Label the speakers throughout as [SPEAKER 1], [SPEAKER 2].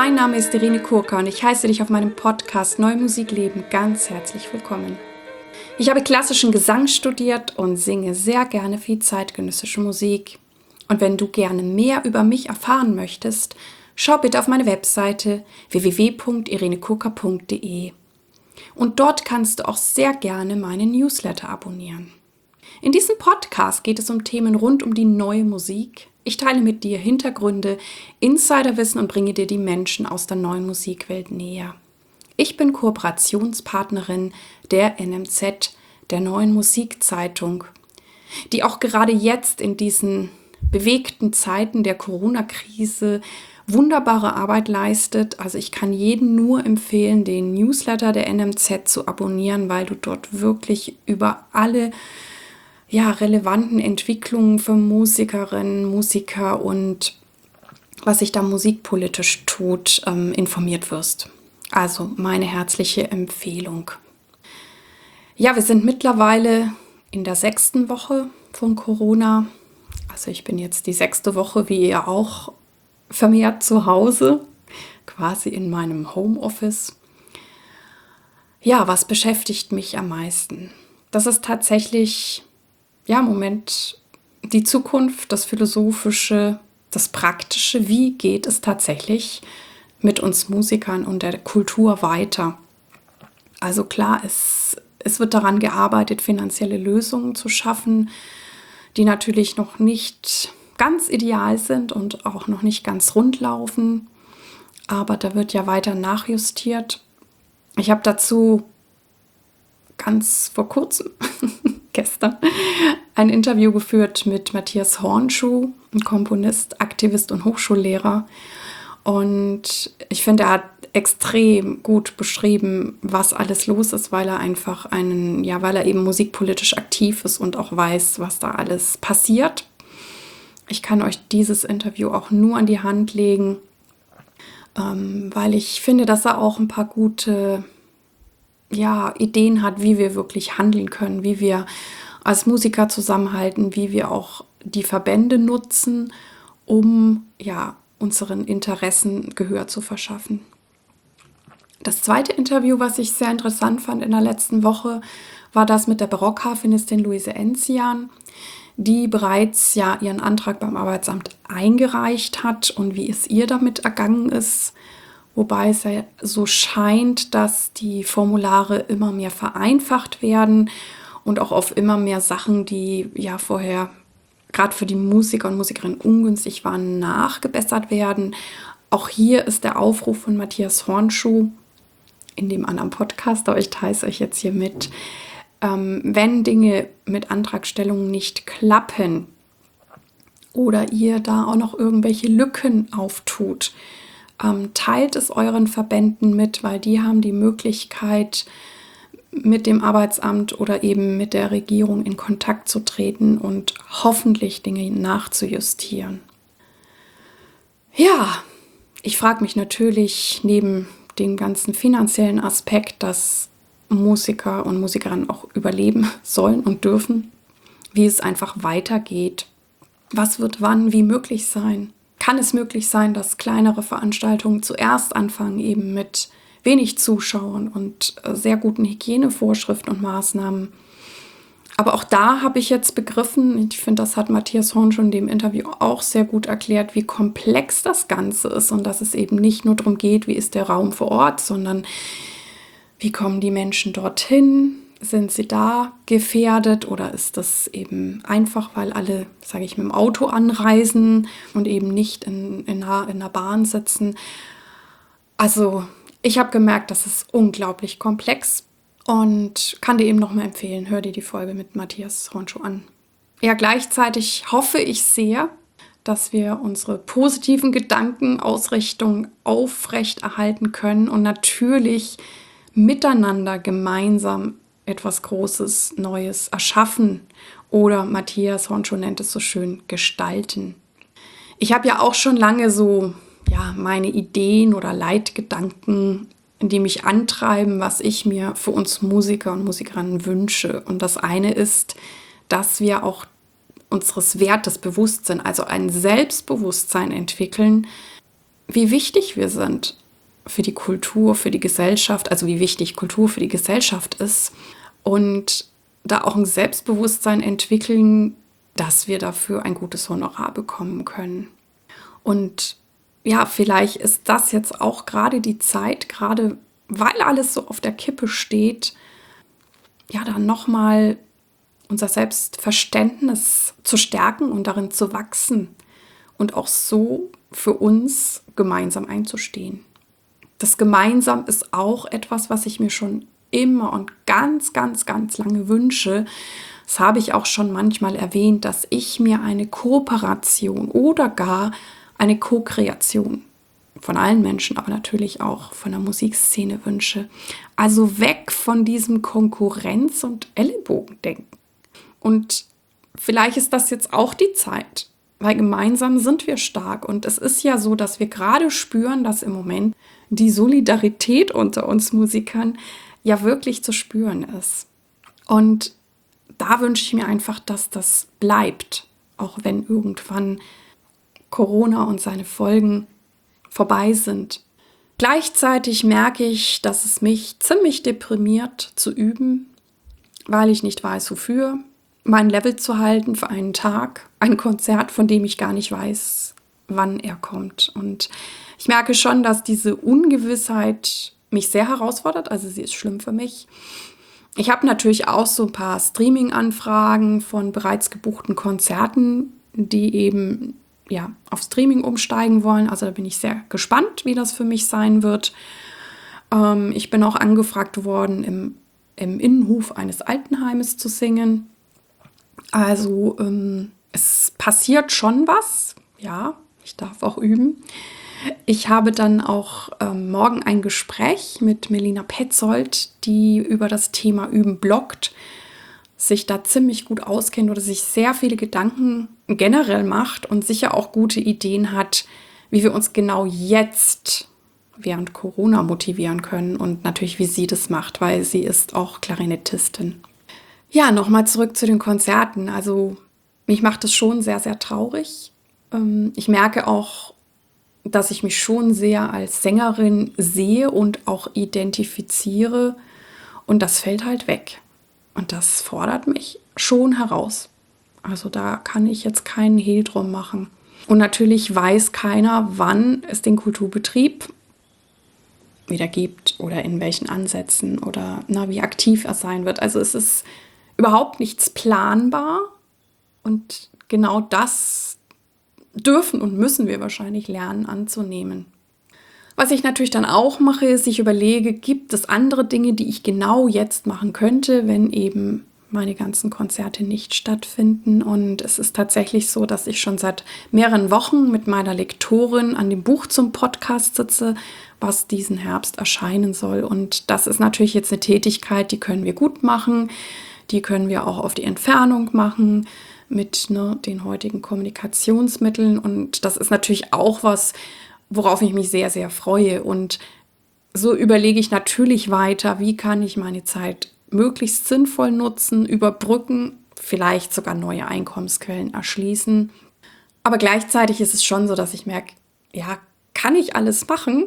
[SPEAKER 1] Mein Name ist Irene Kurka und ich heiße dich auf meinem Podcast Neue Musik leben ganz herzlich willkommen. Ich habe klassischen Gesang studiert und singe sehr gerne viel zeitgenössische Musik. Und wenn du gerne mehr über mich erfahren möchtest, schau bitte auf meine Webseite www.irenekurka.de. Und dort kannst du auch sehr gerne meinen Newsletter abonnieren. In diesem Podcast geht es um Themen rund um die neue Musik. Ich teile mit dir Hintergründe, Insiderwissen und bringe dir die Menschen aus der neuen Musikwelt näher. Ich bin Kooperationspartnerin der NMZ, der Neuen Musikzeitung, die auch gerade jetzt in diesen bewegten Zeiten der Corona-Krise wunderbare Arbeit leistet. Also ich kann jedem nur empfehlen, den Newsletter der NMZ zu abonnieren, weil du dort wirklich über alle relevanten Entwicklungen für Musikerinnen, Musiker und was sich da musikpolitisch tut, informiert wirst. Also meine herzliche Empfehlung. Ja, wir sind mittlerweile in der 6. Woche von Corona. Also ich bin jetzt die 6. Woche, wie ihr auch, vermehrt zu Hause, quasi in meinem Homeoffice. Ja, was beschäftigt mich am meisten? Das ist tatsächlich im Moment die Zukunft, das Philosophische, das Praktische. Wie geht es tatsächlich mit uns Musikern und der Kultur weiter? Also klar, es wird daran gearbeitet, finanzielle Lösungen zu schaffen, die natürlich noch nicht ganz ideal sind und auch noch nicht ganz rund laufen. Aber da wird ja weiter nachjustiert. Ich habe dazu ganz vor kurzem, gestern, ein Interview geführt mit Matthias Hornschuh, ein Komponist, Aktivist und Hochschullehrer. Und ich finde, er hat extrem gut beschrieben, was alles los ist, weil er einfach weil er eben musikpolitisch aktiv ist und auch weiß, was da alles passiert. Ich kann euch dieses Interview auch nur an die Hand legen, weil ich finde, dass er auch ein paar gute Ideen hat, wie wir wirklich handeln können, wie wir als Musiker zusammenhalten, wie wir auch die Verbände nutzen, um unseren Interessen Gehör zu verschaffen. Das zweite Interview, was ich sehr interessant fand in der letzten Woche, war das mit der Barockharfenistin Luise Enzian, die bereits ihren Antrag beim Arbeitsamt eingereicht hat und wie es ihr damit ergangen ist. Wobei es ja so scheint, dass die Formulare immer mehr vereinfacht werden und auch auf immer mehr Sachen, die vorher gerade für die Musiker und Musikerinnen ungünstig waren, nachgebessert werden. Auch hier ist der Aufruf von Matthias Hornschuh in dem anderen Podcast, aber ich teile es euch jetzt hier mit. Wenn Dinge mit Antragstellungen nicht klappen oder ihr da auch noch irgendwelche Lücken auftut, teilt es euren Verbänden mit, weil die haben die Möglichkeit, mit dem Arbeitsamt oder eben mit der Regierung in Kontakt zu treten und hoffentlich Dinge nachzujustieren. Ja, ich frage mich natürlich neben dem ganzen finanziellen Aspekt, dass Musiker und Musikerinnen auch überleben sollen und dürfen, wie es einfach weitergeht. Was wird wann wie möglich sein? Kann es möglich sein, dass kleinere Veranstaltungen zuerst anfangen, eben mit wenig Zuschauern und sehr guten Hygienevorschriften und Maßnahmen? Aber auch da habe ich jetzt begriffen, ich finde, das hat Matthias Horn schon in dem Interview auch sehr gut erklärt, wie komplex das Ganze ist und dass es eben nicht nur darum geht, wie ist der Raum vor Ort, sondern wie kommen die Menschen dorthin? Sind sie da gefährdet oder ist das eben einfach, weil alle, sage ich, mit dem Auto anreisen und eben nicht in einer Bahn sitzen? Also ich habe gemerkt, das ist unglaublich komplex und kann dir eben nochmal empfehlen, hör dir die Folge mit Matthias Hornschuh an. Ja, gleichzeitig hoffe ich sehr, dass wir unsere positiven Gedanken, Ausrichtungen aufrechterhalten können und natürlich miteinander gemeinsam etwas Großes, Neues erschaffen oder Matthias Hornschuh nennt es so schön, gestalten. Ich habe ja auch schon lange so meine Ideen oder Leitgedanken, die mich antreiben, was ich mir für uns Musiker und Musikerinnen wünsche. Und das eine ist, dass wir auch unseres Wertes bewusst sind, also ein Selbstbewusstsein entwickeln, wie wichtig wir sind für die Kultur, für die Gesellschaft, also wie wichtig Kultur für die Gesellschaft ist und da auch ein Selbstbewusstsein entwickeln, dass wir dafür ein gutes Honorar bekommen können. Und ja, vielleicht ist das jetzt auch gerade die Zeit, gerade weil alles so auf der Kippe steht, ja, dann nochmal unser Selbstverständnis zu stärken und darin zu wachsen und auch so für uns gemeinsam einzustehen. Das Gemeinsam ist auch etwas, was ich mir schon immer und ganz, ganz, ganz lange wünsche. Das habe ich auch schon manchmal erwähnt, dass ich mir eine Kooperation oder gar eine Co-Kreation von allen Menschen, aber natürlich auch von der Musikszene wünsche. Also weg von diesem Konkurrenz- und Ellenbogendenken. Und vielleicht ist das jetzt auch die Zeit, weil gemeinsam sind wir stark. Und es ist ja so, dass wir gerade spüren, dass im Moment die Solidarität unter uns Musikern ja wirklich zu spüren ist. Und da wünsche ich mir einfach, dass das bleibt, auch wenn irgendwann Corona und seine Folgen vorbei sind. Gleichzeitig merke ich, dass es mich ziemlich deprimiert zu üben, weil ich nicht weiß, wofür, mein Level zu halten für einen Tag, ein Konzert, von dem ich gar nicht weiß, wann er kommt. Und ich merke schon, dass diese Ungewissheit mich sehr herausfordert, also sie ist schlimm für mich. Ich habe natürlich auch so ein paar Streaming-Anfragen von bereits gebuchten Konzerten, die eben ja, auf Streaming umsteigen wollen. Also da bin ich sehr gespannt, wie das für mich sein wird. Ich bin auch angefragt worden, im Innenhof eines Altenheimes zu singen. Also es passiert schon was. Ja, ich darf auch üben. Ich habe dann auch morgen ein Gespräch mit Melina Petzold, die über das Thema Üben bloggt, sich da ziemlich gut auskennt oder sich sehr viele Gedanken generell macht und sicher auch gute Ideen hat, wie wir uns genau jetzt während Corona motivieren können und natürlich, wie sie das macht, weil sie ist auch Klarinettistin. Ja, nochmal zurück zu den Konzerten. Also mich macht es schon sehr, sehr traurig. Ich merke auch, dass ich mich schon sehr als Sängerin sehe und auch identifiziere und das fällt halt weg. Und das fordert mich schon heraus. Also da kann ich jetzt keinen Hehl drum machen. Und natürlich weiß keiner, wann es den Kulturbetrieb wieder gibt oder in welchen Ansätzen oder wie aktiv er sein wird. Also es ist überhaupt nichts planbar. Und genau das dürfen und müssen wir wahrscheinlich lernen anzunehmen. Was ich natürlich dann auch mache, ist, ich überlege, gibt es andere Dinge, die ich genau jetzt machen könnte, wenn eben meine ganzen Konzerte nicht stattfinden. Und es ist tatsächlich so, dass ich schon seit mehreren Wochen mit meiner Lektorin an dem Buch zum Podcast sitze, was diesen Herbst erscheinen soll. Und das ist natürlich jetzt eine Tätigkeit, die können wir gut machen. Die können wir auch auf die Entfernung machen mit den heutigen Kommunikationsmitteln. Und das ist natürlich auch was, worauf ich mich sehr, sehr freue. Und so überlege ich natürlich weiter, wie kann ich meine Zeit möglichst sinnvoll nutzen, überbrücken, vielleicht sogar neue Einkommensquellen erschließen. Aber gleichzeitig ist es schon so, dass ich merke, ja, kann ich alles machen?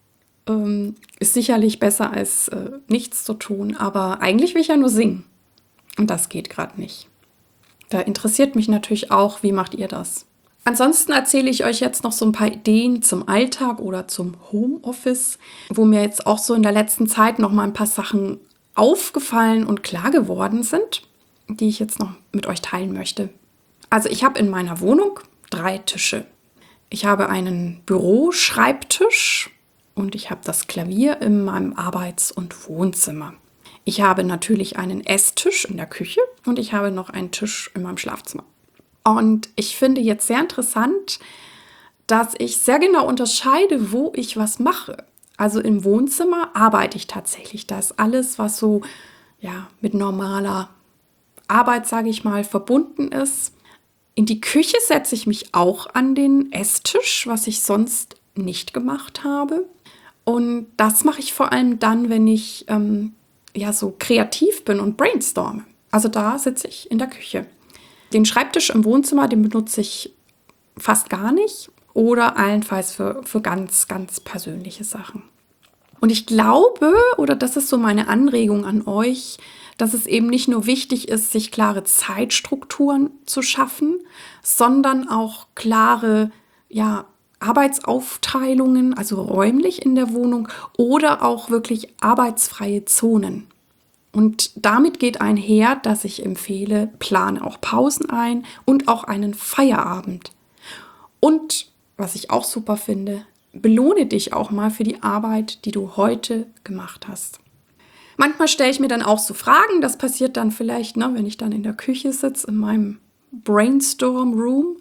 [SPEAKER 1] Ist sicherlich besser als nichts zu tun, aber eigentlich will ich ja nur singen. Und das geht gerade nicht. Da interessiert mich natürlich auch, wie macht ihr das? Ansonsten erzähle ich euch jetzt noch so ein paar Ideen zum Alltag oder zum Homeoffice, wo mir jetzt auch so in der letzten Zeit noch mal ein paar Sachen aufgefallen und klar geworden sind, die ich jetzt noch mit euch teilen möchte. Also ich habe in meiner Wohnung 3 Tische. Ich habe einen Büroschreibtisch und ich habe das Klavier in meinem Arbeits- und Wohnzimmer. Ich habe natürlich einen Esstisch in der Küche und ich habe noch einen Tisch in meinem Schlafzimmer. Und ich finde jetzt sehr interessant, dass ich sehr genau unterscheide, wo ich was mache. Also im Wohnzimmer arbeite ich tatsächlich. Da ist alles, was so mit normaler Arbeit, sage ich mal, verbunden ist. In die Küche setze ich mich auch an den Esstisch, was ich sonst nicht gemacht habe. Und das mache ich vor allem dann, wenn ich so kreativ bin und brainstorme. Also da sitze ich in der Küche. Den Schreibtisch im Wohnzimmer, den benutze ich fast gar nicht. oder allenfalls für ganz, ganz persönliche Sachen. Und ich glaube, oder das ist so meine Anregung an euch, dass es eben nicht nur wichtig ist, sich klare Zeitstrukturen zu schaffen, sondern auch klare, Arbeitsaufteilungen, also räumlich in der Wohnung oder auch wirklich arbeitsfreie Zonen. Und damit geht einher, dass ich empfehle, plane auch Pausen ein und auch einen Feierabend. Und was ich auch super finde, belohne dich auch mal für die Arbeit, die du heute gemacht hast. Manchmal stelle ich mir dann auch so Fragen, das passiert dann vielleicht, wenn ich dann in der Küche sitze, in meinem Brainstorm-Room.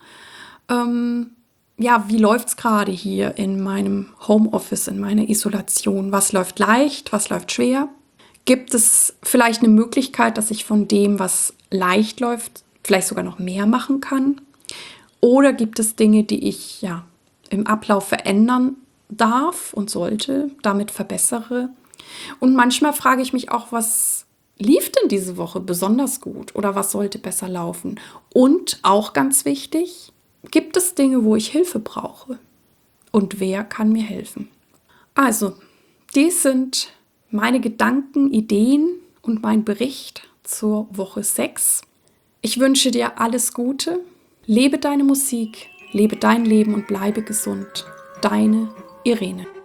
[SPEAKER 1] Wie läuft es gerade hier in meinem Homeoffice, in meiner Isolation? Was läuft leicht, was läuft schwer? Gibt es vielleicht eine Möglichkeit, dass ich von dem, was leicht läuft, vielleicht sogar noch mehr machen kann? Oder gibt es Dinge, die ich im Ablauf verändern darf und sollte, damit verbessere? Und manchmal frage ich mich auch, was lief denn diese Woche besonders gut oder was sollte besser laufen? Und auch ganz wichtig, gibt es Dinge, wo ich Hilfe brauche? Und wer kann mir helfen? Also, dies sind meine Gedanken, Ideen und mein Bericht zur Woche 6. Ich wünsche dir alles Gute. Lebe deine Musik, lebe dein Leben und bleibe gesund. Deine Irene.